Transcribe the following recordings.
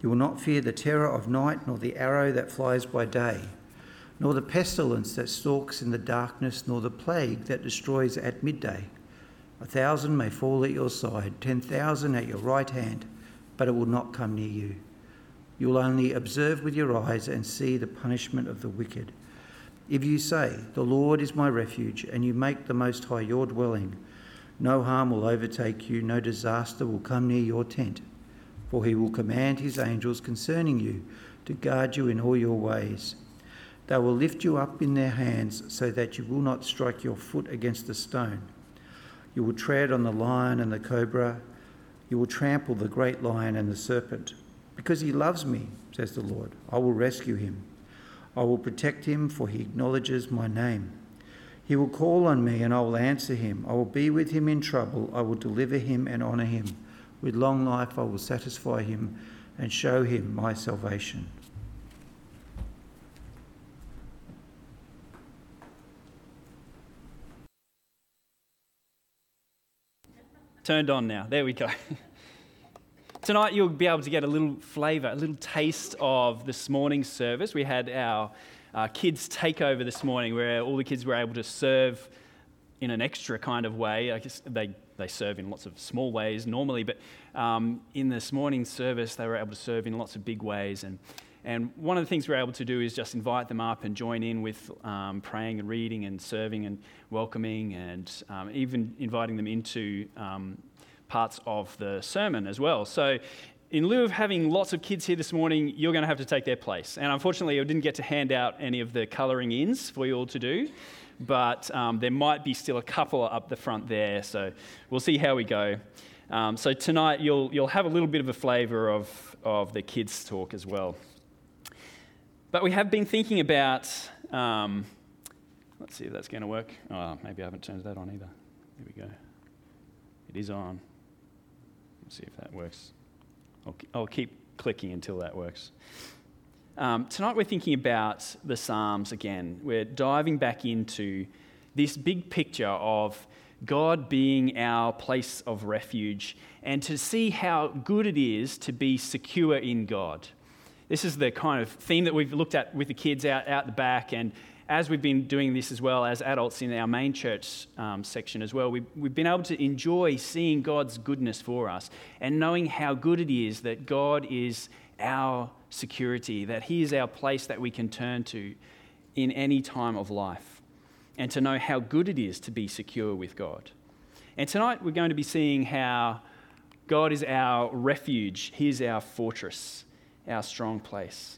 You will not fear the terror of night, nor the arrow that flies by day, nor the pestilence that stalks in the darkness, nor the plague that destroys at midday. 1,000 may fall at your side, 10,000 at your right hand, but it will not come near you. You will only observe with your eyes and see the punishment of the wicked. If you say, "The Lord is my refuge," and you make the Most High your dwelling, no harm will overtake you, no disaster will come near your tent. For he will command his angels concerning you to guard you in all your ways. They will lift you up in their hands so that you will not strike your foot against a stone. You will tread on the lion and the cobra. You will trample the great lion and the serpent. Because he loves me, says the Lord, I will rescue him. I will protect him, for he acknowledges my name. He will call on me and I will answer him. I will be with him in trouble. I will deliver him and honour him. With long life I will satisfy him and show him my salvation. Turned on now. There we go. Tonight you'll be able to get a little flavour, a little taste of this morning's service. We had our kids takeover this morning where all the kids were able to serve in an extra kind of way. I guess they serve in lots of small ways normally, but in this morning's service they were able to serve in lots of big ways. And one of the things we're able to do is just invite them up and join in with praying and reading and serving and welcoming and even inviting them into parts of the sermon as well. So in lieu of having lots of kids here this morning, you're going to have to take their place. And unfortunately, I didn't get to hand out any of the colouring ins for you all to do, but there might be still a couple up the front there, so we'll see how we go. So tonight, you'll have a little bit of a flavour of the kids' talk as well. But we have been thinking about, let's see if that's going to work. Oh, maybe I haven't turned that on either. There we go. It is on. Let's see if that works. I'll keep clicking until that works. Tonight we're thinking about the Psalms again. We're diving back into this big picture of God being our place of refuge and to see how good it is to be secure in God. This is the kind of theme that we've looked at with the kids out the back, and as we've been doing this as well as adults in our main church section as well, we've been able to enjoy seeing God's goodness for us and knowing how good it is that God is our security, that he is our place that we can turn to in any time of life, and to know how good it is to be secure with God. And tonight we're going to be seeing how God is our refuge, he is our fortress, our strong place.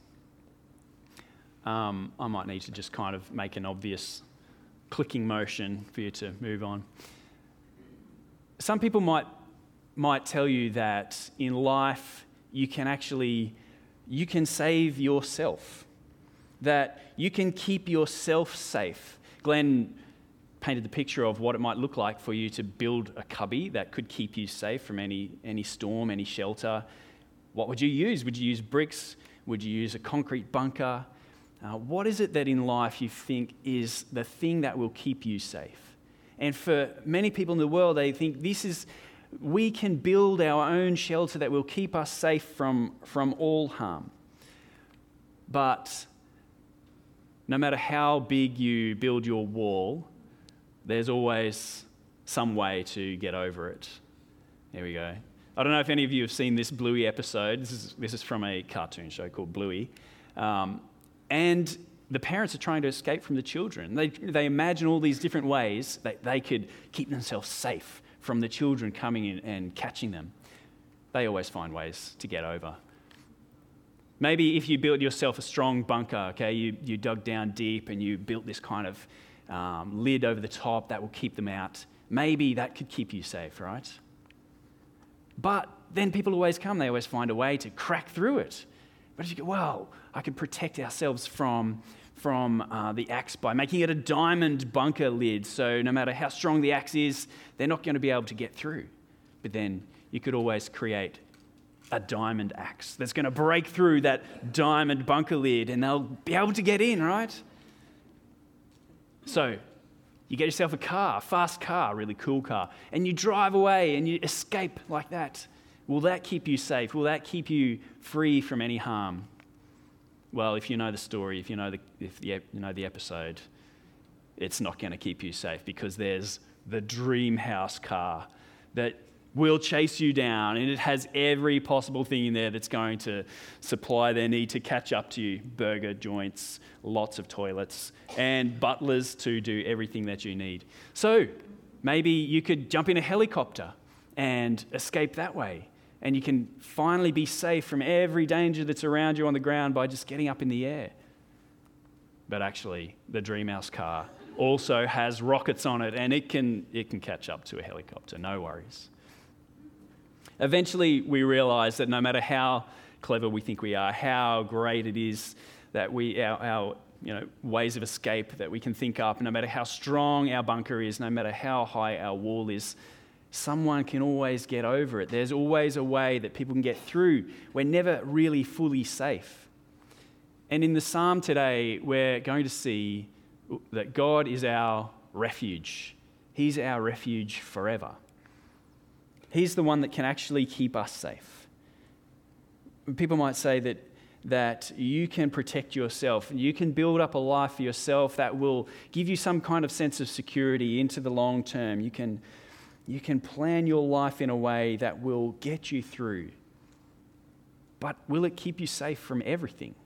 I might need to just kind of make an obvious clicking motion for you to move on. Some people might tell you that in life you can save yourself, that you can keep yourself safe. Glenn painted the picture of what it might look like for you to build a cubby that could keep you safe from any storm, any shelter. What would you use? Would you use bricks? Would you use a concrete bunker? What is it that in life you think is the thing that will keep you safe? And for many people in the world, they think we can build our own shelter that will keep us safe from all harm. But no matter how big you build your wall, there's always some way to get over it. There we go. I don't know if any of you have seen this Bluey episode. This is from a cartoon show called Bluey. And the parents are trying to escape from the children. They imagine all these different ways that they could keep themselves safe from the children coming in and catching them. They always find ways to get over. Maybe if you built yourself a strong bunker, okay, you dug down deep and you built this kind of lid over the top that will keep them out. Maybe that could keep you safe, right? But then people always come. They always find a way to crack through it. But if you go, well, I can protect ourselves from the axe by making it a diamond bunker lid. So no matter how strong the axe is, they're not going to be able to get through. But then you could always create a diamond axe that's going to break through that diamond bunker lid and they'll be able to get in, right? So you get yourself a car, a fast car, really cool car, and you drive away and you escape like that. Will that keep you safe? Will that keep you free from any harm? Well, if you know the story, if you know the episode, it's not going to keep you safe, because there's the dream house car that will chase you down, and it has every possible thing in there that's going to supply their need to catch up to you. Burger joints, lots of toilets, and butlers to do everything that you need. So maybe you could jump in a helicopter and escape that way, and you can finally be safe from every danger that's around you on the ground by just getting up in the air. But actually, the Dreamhouse car also has rockets on it, and it can catch up to a helicopter, no worries. Eventually, we realize that no matter how clever we think we are, how great it is that our ways of escape that we can think up, no matter how strong our bunker is, no matter how high our wall is, someone can always get over it. There's always a way that people can get through. We're never really fully safe. And in the psalm today, we're going to see that God is our refuge. He's our refuge forever. He's the one that can actually keep us safe. People might say that you can protect yourself, and you can build up a life for yourself that will give you some kind of sense of security into the long term. You can plan your life in a way that will get you through. But will it keep you safe from everything?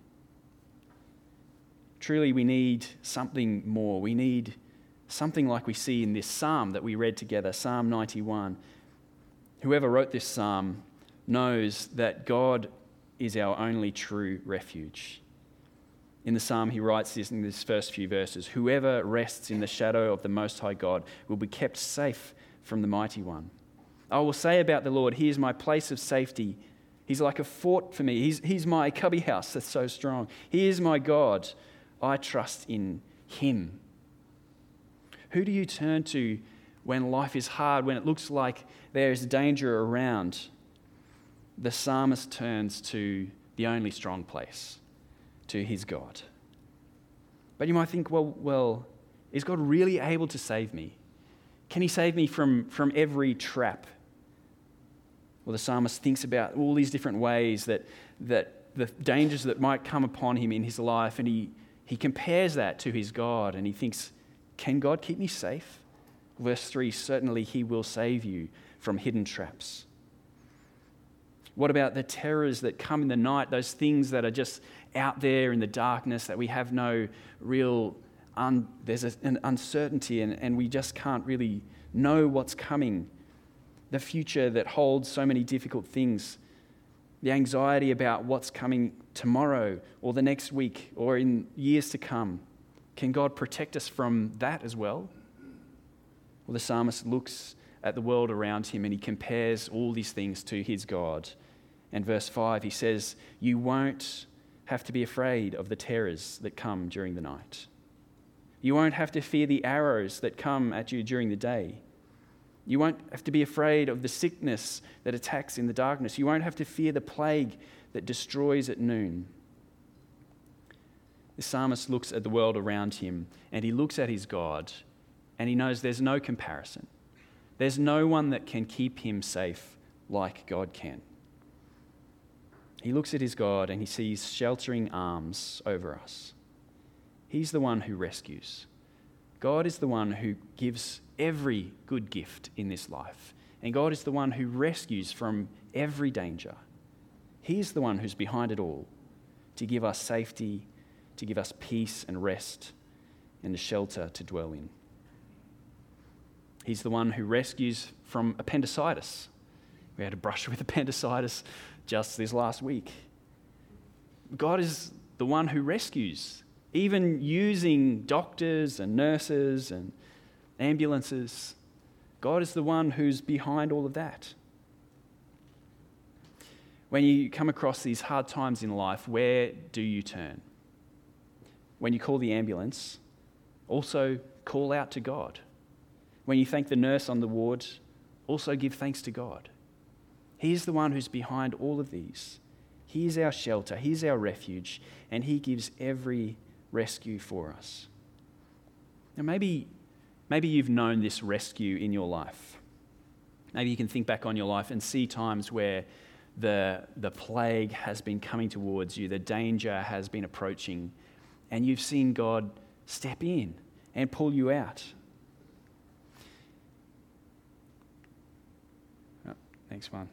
Truly, we need something more. We need something like we see in this psalm that we read together, Psalm 91. Whoever wrote this psalm knows that God is our only true refuge. In the psalm, he writes this in these first few verses: whoever rests in the shadow of the Most High God will be kept safe from the Mighty One. I will say about the Lord, he is my place of safety. He's like a fort for me. He's my cubby house that's so strong. He is my God. I trust in him. Who do you turn to when life is hard, when it looks like there is danger around? The psalmist turns to the only strong place, to his God. But you might think, well, is God really able to save me? Can he save me from every trap? Well, the psalmist thinks about all these different ways that the dangers that might come upon him in his life, and he compares that to his God, and he thinks, can God keep me safe? Verse 3, certainly he will save you from hidden traps. What about the terrors that come in the night, those things that are just out there in the darkness that we have no real, there's an uncertainty and we just can't really know what's coming. The future that holds so many difficult things. The anxiety about what's coming tomorrow or the next week or in years to come. Can God protect us from that as well? Well, the psalmist looks at the world around him and he compares all these things to his God. And verse 5, he says, you won't have to be afraid of the terrors that come during the night. You won't have to fear the arrows that come at you during the day. You won't have to be afraid of the sickness that attacks in the darkness. You won't have to fear the plague that destroys at noon. The psalmist looks at the world around him and he looks at his God and he knows there's no comparison. There's no one that can keep him safe like God can. He looks at his God and he sees sheltering arms over us. He's the one who rescues. God is the one who gives every good gift in this life. And God is the one who rescues from every danger. He is the one who's behind it all to give us safety, to give us peace and rest and a shelter to dwell in. He's the one who rescues from appendicitis. We had a brush with appendicitis just this last week. God is the one who rescues, even using doctors and nurses and ambulances. God is the one who's behind all of that. When you come across these hard times in life, where do you turn? When you call the ambulance, also call out to God. When you thank the nurse on the ward, also give thanks to God. He is the one who's behind all of these. He is our shelter, he is our refuge, and he gives every rescue for us. Now maybe you've known this rescue in your life. Maybe you can think back on your life and see times where the plague has been coming towards you, the danger has been approaching, and you've seen God step in and pull you out. Oh, next one.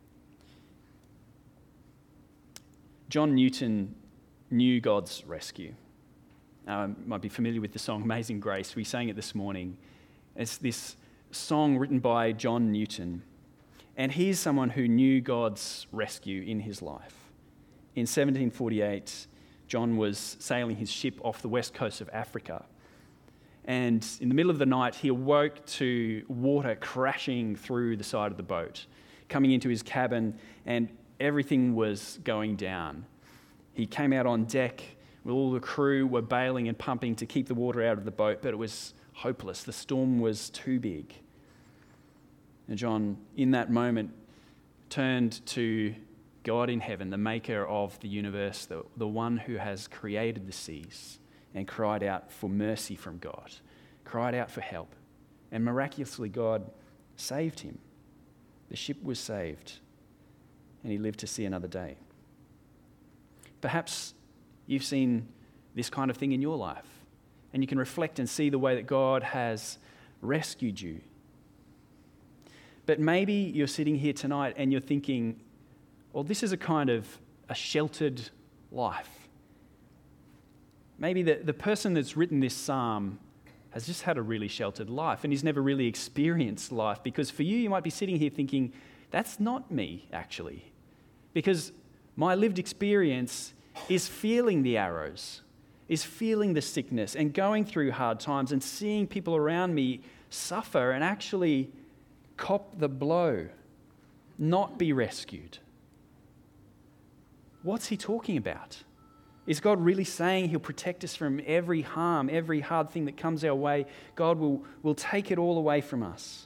John Newton knew God's rescue. You might be familiar with the song Amazing Grace. We sang it this morning. It's this song written by John Newton. And he's someone who knew God's rescue in his life. In 1748, John was sailing his ship off the west coast of Africa. And in the middle of the night, he awoke to water crashing through the side of the boat, coming into his cabin, and everything was going down. He came out on deck. All the crew were bailing and pumping to keep the water out of the boat, but it was hopeless. The storm was too big. And John, in that moment, turned to God in heaven, the maker of the universe, the one who has created the seas, and cried out for mercy from God, cried out for help. And miraculously, God saved him. The ship was saved, and he lived to see another day. Perhaps you've seen this kind of thing in your life, and you can reflect and see the way that God has rescued you. But maybe you're sitting here tonight and you're thinking, well, this is a kind of a sheltered life. Maybe the person that's written this psalm has just had a really sheltered life and he's never really experienced life, because for you might be sitting here thinking, that's not me, actually. Because my lived experience is feeling the arrows, is feeling the sickness and going through hard times and seeing people around me suffer and actually cop the blow, not be rescued. What's he talking about? Is God really saying he'll protect us from every harm, every hard thing that comes our way? God will take it all away from us.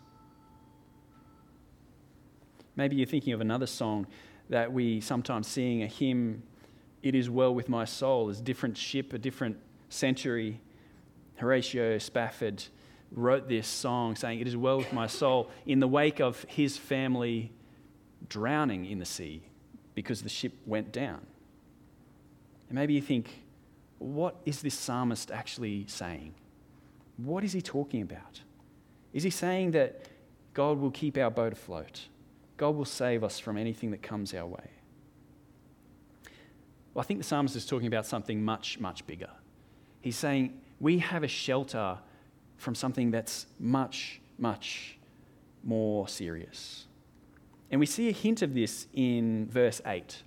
Maybe you're thinking of another song that we sometimes sing, a hymn, "It Is Well With My Soul." Is a different ship, a different century. Horatio Spafford wrote this song saying, "It is well with my soul," in the wake of his family drowning in the sea because the ship went down. And maybe you think, what is this psalmist actually saying? What is he talking about? Is he saying that God will keep our boat afloat? God will save us from anything that comes our way? Well, I think the psalmist is talking about something much, much bigger. He's saying we have a shelter from something that's much, much more serious. And we see a hint of this in verse 8.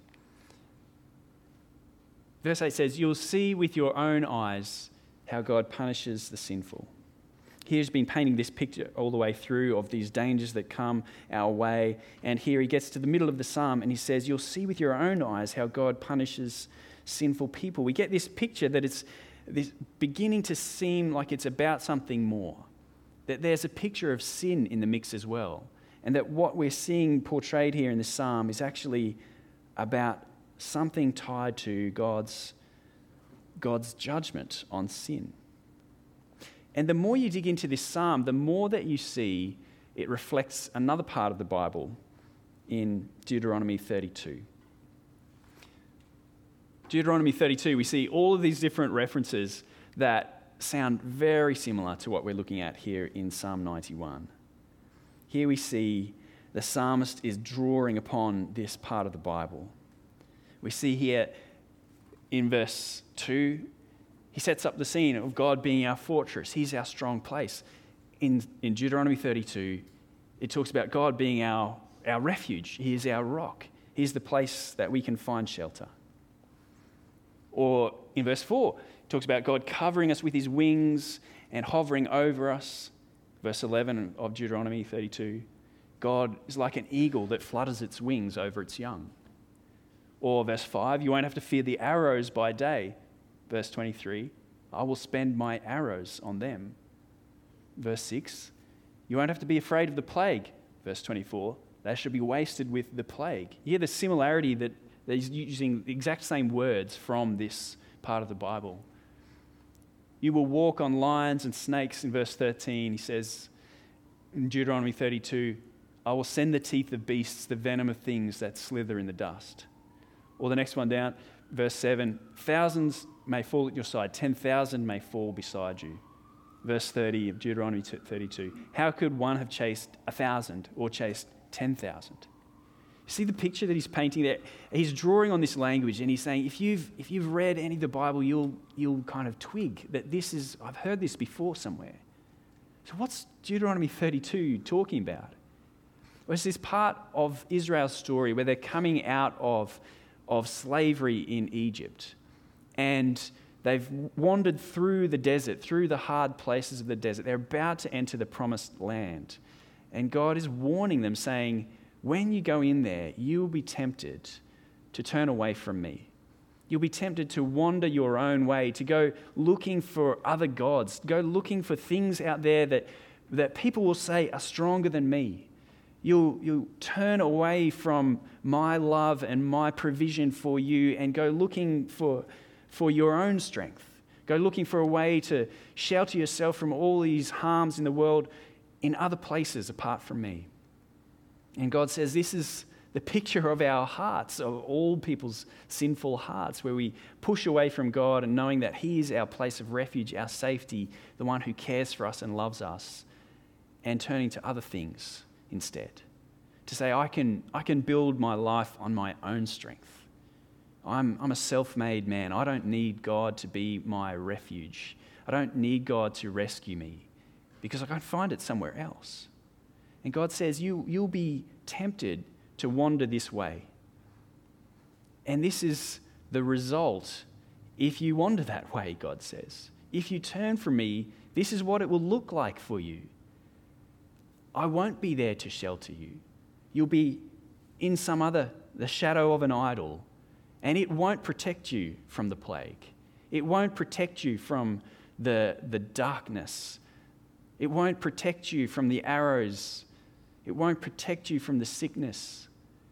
Verse 8 says, "You'll see with your own eyes how God punishes the sinful." He's been painting this picture all the way through of these dangers that come our way. And here he gets to the middle of the psalm and he says, "You'll see with your own eyes how God punishes sinful people." We get this picture that it's this beginning to seem like it's about something more, that there's a picture of sin in the mix as well, and that what we're seeing portrayed here in the psalm is actually about something tied to God's judgment on sin. And the more you dig into this psalm, the more that you see it reflects another part of the Bible in Deuteronomy 32. Deuteronomy 32, we see all of these different references that sound very similar to what we're looking at here in Psalm 91. Here we see the psalmist is drawing upon this part of the Bible. We see here in verse 2, he sets up the scene of God being our fortress. He's our strong place. In Deuteronomy 32, it talks about God being our refuge. He is our rock. He is the place that we can find shelter. Or in verse 4, it talks about God covering us with his wings and hovering over us. Verse 11 of Deuteronomy 32, God is like an eagle that flutters its wings over its young. Or verse 5, you won't have to fear the arrows by day. Verse 23, I will spend my arrows on them. Verse 6, you won't have to be afraid of the plague. Verse 24, they shall be wasted with the plague. You hear the similarity that he's using the exact same words from this part of the Bible. You will walk on lions and snakes in verse 13. He says in Deuteronomy 32, I will send the teeth of beasts, the venom of things that slither in the dust. Or the next one down, verse 7, thousands may fall at your side, 10,000 may fall beside you. Verse 30 of Deuteronomy 32, how could one have chased 1,000 or chased 10,000? You see the picture that he's painting there? He's drawing on this language and he's saying, if you've read any of the Bible, you'll kind of twig that I've heard this before somewhere. So what's Deuteronomy 32 talking about? Well, it's this part of Israel's story where they're coming out of slavery in Egypt. And they've wandered through the desert, through the hard places of the desert. They're about to enter the promised land. And God is warning them, saying, when you go in there, you will be tempted to turn away from me. You'll be tempted to wander your own way, to go looking for other gods, go looking for things out there that people will say are stronger than me. You'll turn away from my love and my provision for you and go looking for your own strength. Go looking for a way to shelter yourself from all these harms in the world in other places apart from me. And God says this is the picture of our hearts, of all people's sinful hearts, where we push away from God and knowing that He is our place of refuge, our safety, the one who cares for us and loves us, and turning to other things instead. To say, I can build my life on my own strength. I'm a self-made man. I don't need God to be my refuge. I don't need God to rescue me because I can't find it somewhere else. And God says, you'll be tempted to wander this way. And this is the result if you wander that way, God says. If you turn from me, this is what it will look like for you. I won't be there to shelter you. You'll be in the shadow of an idol, and it won't protect you from the plague. It won't protect you from the darkness. It won't protect you from the arrows. It won't protect you from the sickness.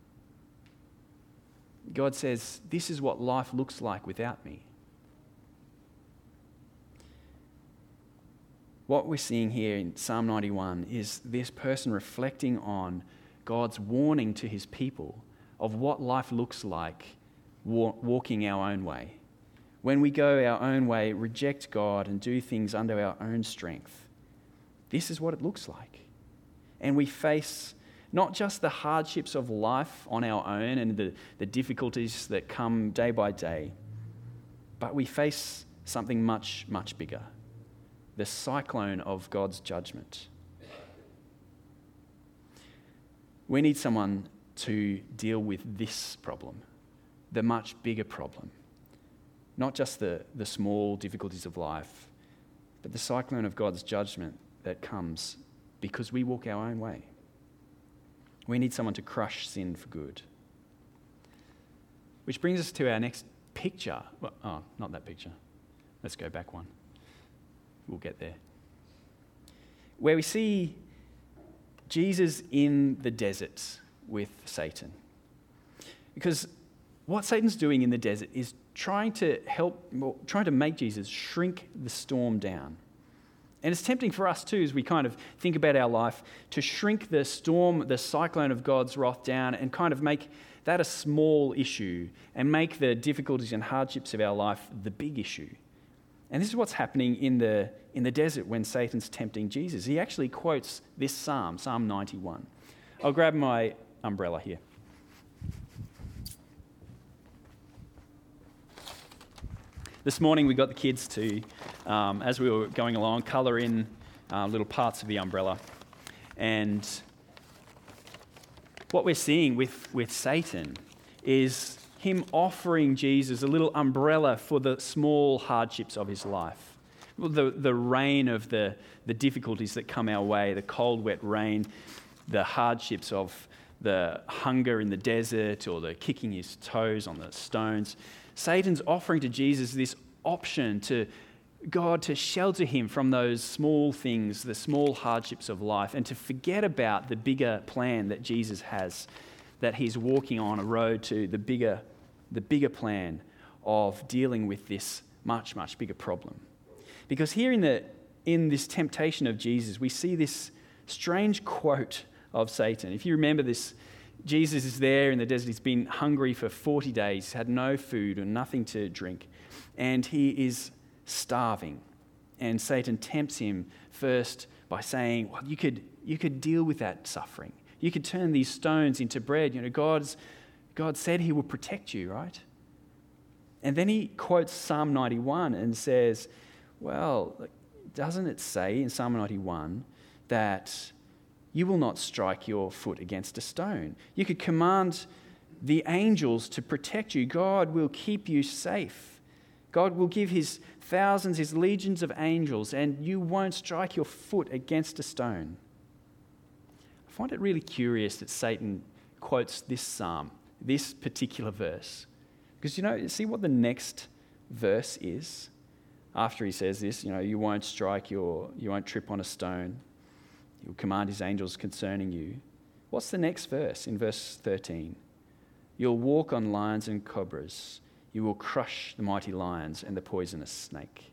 God says, this is what life looks like without me. What we're seeing here in Psalm 91 is this person reflecting on God's warning to his people of what life looks like walking our own way. When we go our own way, reject God and do things under our own strength, this is what it looks like. And we face not just the hardships of life on our own and the difficulties that come day by day, but we face something much, much bigger. The cyclone of God's judgment. We need someone to deal with this problem, the much bigger problem. Not just the small difficulties of life, but the cyclone of God's judgment that comes because we walk our own way. We need someone to crush sin for good. Which brings us to our next picture. Well, not that picture. Let's go back one. We'll get there. Where we see Jesus in the desert with Satan. Because what Satan's doing in the desert is trying to make Jesus shrink the storm down. And it's tempting for us too, as we kind of think about our life, to shrink the storm, the cyclone of God's wrath down and kind of make that a small issue and make the difficulties and hardships of our life the big issue. And this is what's happening in the desert when Satan's tempting Jesus. He actually quotes this psalm, Psalm 91. I'll grab my umbrella here. This morning we got the kids to, as we were going along, colour in little parts of the umbrella. And what we're seeing with Satan is him offering Jesus a little umbrella for the small hardships of his life. The rain of the difficulties that come our way, the cold, wet rain, the hardships of the hunger in the desert or the kicking his toes on the stones. Satan's offering to Jesus this option to God to shelter him from those small things, the small hardships of life, and to forget about the bigger plan that Jesus has, that he's walking on a road to the bigger plan of dealing with this much, much bigger problem. Because here in this temptation of Jesus, we see this strange quote of Satan. If you remember this, Jesus is there in the desert. He's been hungry for 40 days. He's had no food and nothing to drink. And he is starving. And Satan tempts him first by saying, well, you could deal with that suffering. You could turn these stones into bread. God said he will protect you, right? And then he quotes Psalm 91 and says, well, doesn't it say in Psalm 91 that you will not strike your foot against a stone? You could command the angels to protect you. God will keep you safe. God will give his thousands, his legions of angels, and you won't strike your foot against a stone. I find it really curious that Satan quotes this psalm, this particular verse. Because, see what the next verse is? After he says this, you won't trip on a stone. He'll command his angels concerning you. What's the next verse in verse 13? You'll walk on lions and cobras. You will crush the mighty lions and the poisonous snake.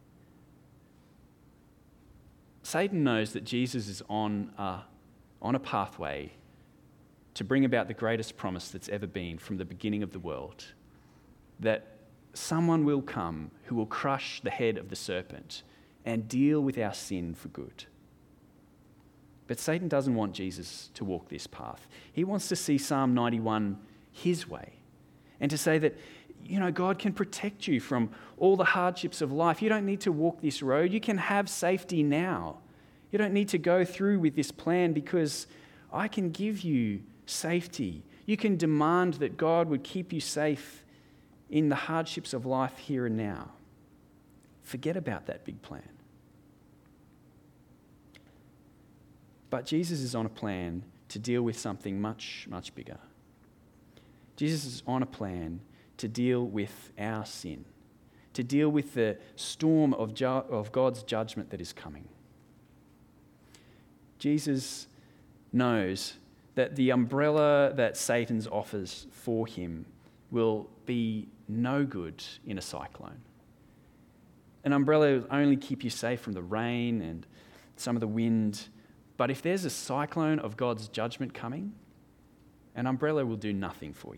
Satan knows that Jesus is on a pathway to bring about the greatest promise that's ever been from the beginning of the world. That someone will come who will crush the head of the serpent and deal with our sin for good. But Satan doesn't want Jesus to walk this path. He wants to see Psalm 91 his way and to say that, God can protect you from all the hardships of life. You don't need to walk this road. You can have safety now. You don't need to go through with this plan because I can give you safety. You can demand that God would keep you safe in the hardships of life here and now. Forget about that big plan. But Jesus is on a plan to deal with something much, much bigger. Jesus is on a plan to deal with our sin, to deal with the storm of God's judgment that is coming. Jesus knows that the umbrella that Satan offers for him will be no good in a cyclone. An umbrella will only keep you safe from the rain and some of the wind. But if there's a cyclone of God's judgment coming, an umbrella will do nothing for you.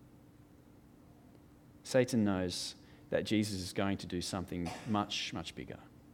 Satan knows that Jesus is going to do something much, much bigger.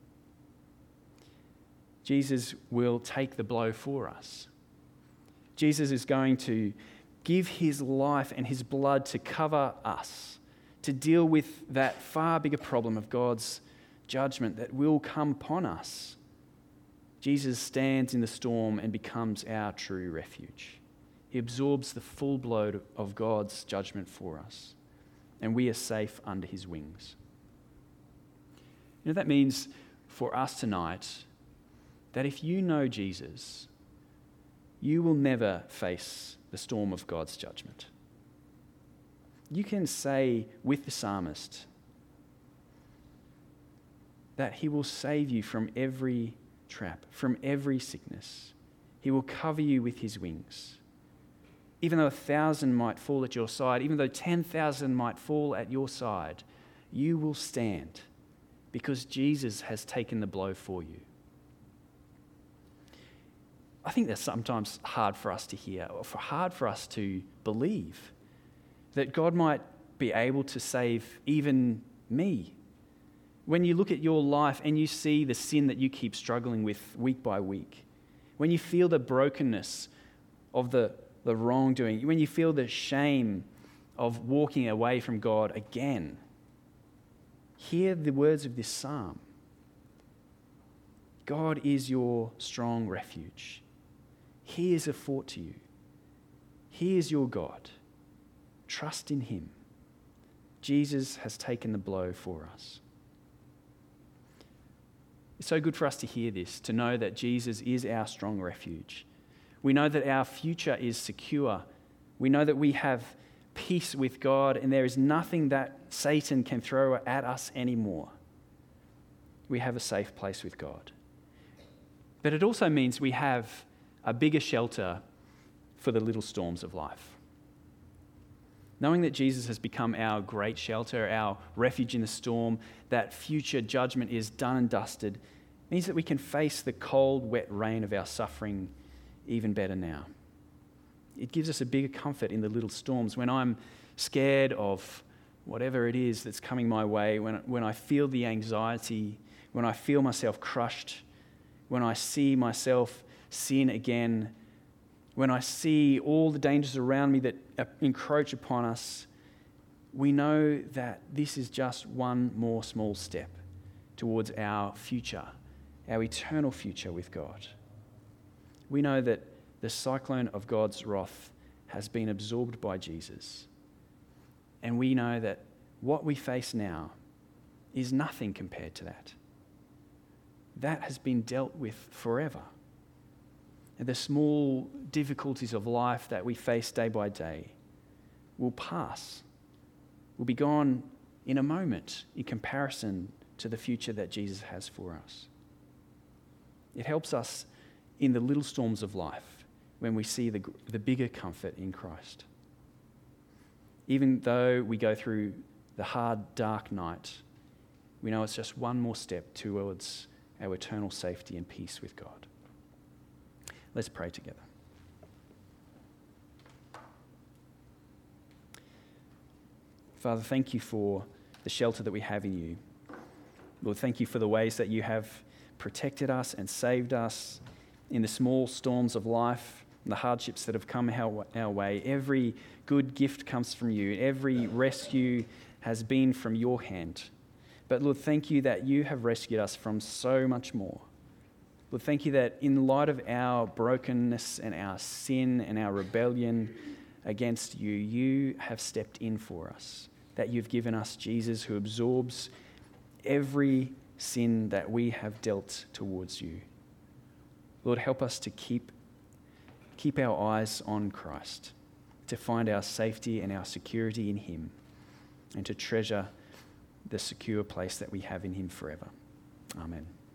Jesus will take the blow for us. Jesus is going to give his life and his blood to cover us, to deal with that far bigger problem of God's judgment that will come upon us. Jesus stands in the storm and becomes our true refuge. He absorbs the full blow of God's judgment for us, and we are safe under his wings. That means for us tonight that if you know Jesus, you will never face the storm of God's judgment. You can say with the psalmist that he will save you from every trap, from every sickness. He will cover you with his wings. Even though 1,000 might fall at your side, even though 10,000 might fall at your side, you will stand because Jesus has taken the blow for you. I think that's sometimes hard for us to hear, or hard for us to believe, that God might be able to save even me. When you look at your life and you see the sin that you keep struggling with week by week, when you feel the brokenness of the wrongdoing, when you feel the shame of walking away from God again, hear the words of this psalm. God is your strong refuge. He is a fort to you. He is your God. Trust in him. Jesus has taken the blow for us. It's so good for us to hear this, to know that Jesus is our strong refuge. We know that our future is secure. We know that we have peace with God and there is nothing that Satan can throw at us anymore. We have a safe place with God. But it also means we have a bigger shelter for the little storms of life. Knowing that Jesus has become our great shelter, our refuge in the storm, that future judgment is done and dusted, means that we can face the cold, wet rain of our suffering even better now. It gives us a bigger comfort in the little storms. When I'm scared of whatever it is that's coming my way, when I feel the anxiety, when I feel myself crushed, when I see myself sin again, when I see all the dangers around me that encroach upon us, we know that this is just one more small step towards our future, our eternal future with God. We know that the cyclone of God's wrath has been absorbed by Jesus. And we know that what we face now is nothing compared to that. That has been dealt with forever. And the small difficulties of life that we face day by day will pass, will be gone in a moment in comparison to the future that Jesus has for us. It helps us in the little storms of life when we see the bigger comfort in Christ. Even though we go through the hard, dark night, we know it's just one more step towards our eternal safety and peace with God. Let's pray together. Father, thank you for the shelter that we have in you. Lord, thank you for the ways that you have protected us and saved us in the small storms of life, and the hardships that have come our way. Every good gift comes from you. Every rescue has been from your hand. But Lord, thank you that you have rescued us from so much more. Lord, thank you that in light of our brokenness and our sin and our rebellion against you, you have stepped in for us. That you've given us Jesus, who absorbs every sin that we have dealt towards you. Lord, help us to keep our eyes on Christ, to find our safety and our security in him, and to treasure the secure place that we have in him forever. Amen.